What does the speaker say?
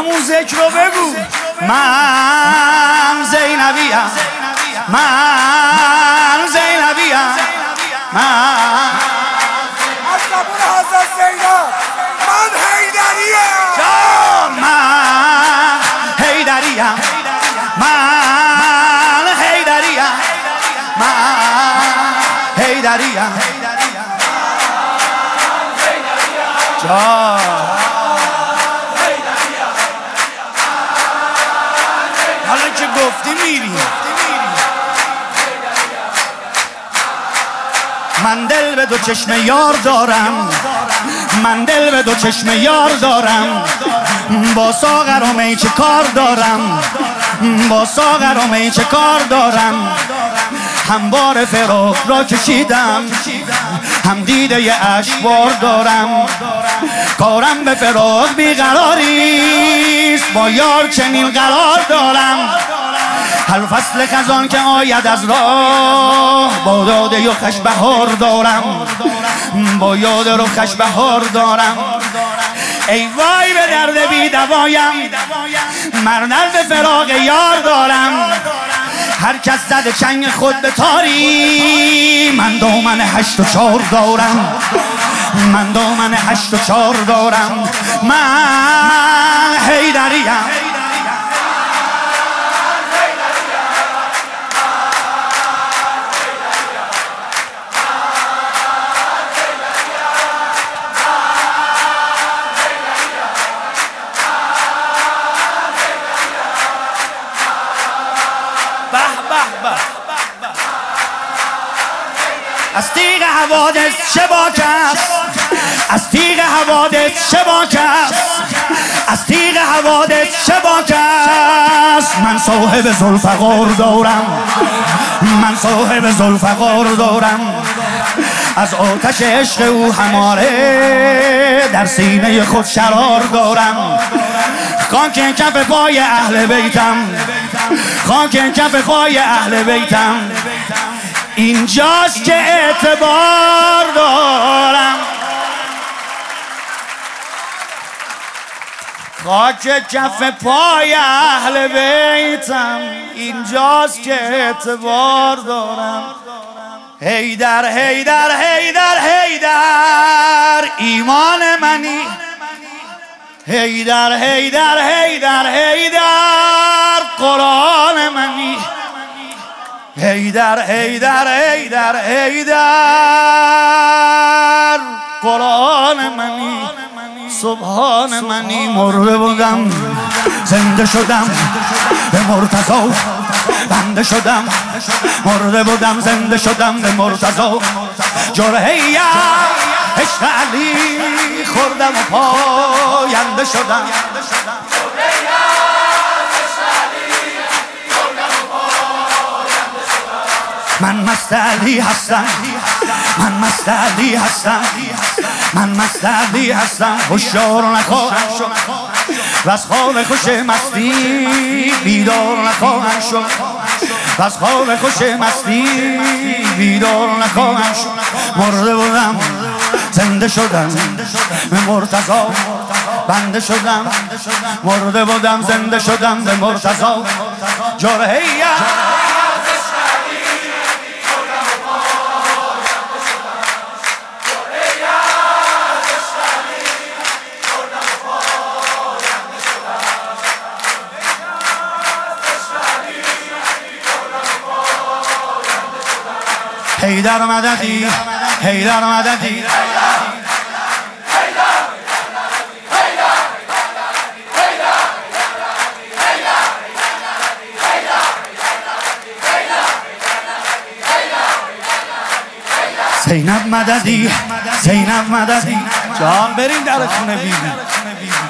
همون ذکر رو بگو. من زینبیم، من زینبیم، من از زبون حضرت زینب من حیدریم، من حیدریم، من حیدریم، من حیدریم حالا که گفتی میریم. من دل به دو چشم یار دارم، من دل به دو چشم یار دارم، با ساغر و می چه کار دارم، با ساغر و می چه کار دارم. هم بار فراق را کشیدم، هم دیده اشکبار دارم. کارم به فراق بیقراریست، با یار چنین قرار دارم. هر فصل خزان که آید از راه، با یاد رخش بهار دارم، با یاد رخش بهار دارم. ای وای به درد بی دوایم، من درد فراق یار دارم. هر کس زده چنگ خود به تاری، من دامن 8 و 4 دارم، من دامن 8 و 4 دارم. من حیدریم، از تیغ حوادث چه باک است، از تیغ حوادث چه باک است، از تیغ حوادث چه باک است. من صاحب ذوالفقار دارم، من صاحب ذوالفقار دارم. از آتش عشق او هماره، در سینه خود شرار دارم. خاک کف پای اهل بیتم، خاک کف پای اهل بیتم. اینجاست که اعتبار دارم، خاک کف پای اهل بیتم. اینجاست که اعتبار دارم. حیدر حیدر حیدر حیدر ایمان منی، حیدر حیدر حیدر حیدر قرآن منی. حیدر حیدر حیدر حیدر قرآن منی. سبحان منی. مرده بودم زنده شدم به مرتضی، بنده شدم مرده بودم زنده شدم به مرتضی. جرحه عشق علی خوردم و پاینده شدم. من مست علی هستم، من مست علی هستم، من مست علی هستم. هوشیار نخواهم شد و از خواب خوش مستی بیدار نخواهم شد، و از خواب خوش مستی بیدار نخواهم شد. مرده بودم زنده شدم به مرتضی، بنده شدم مرده بودم زنده شدم به مرتضی. جرحه حیدر مددی، حیدر مددی. زینب مددی، زینب مددی. جان بریم در خونه بیبی.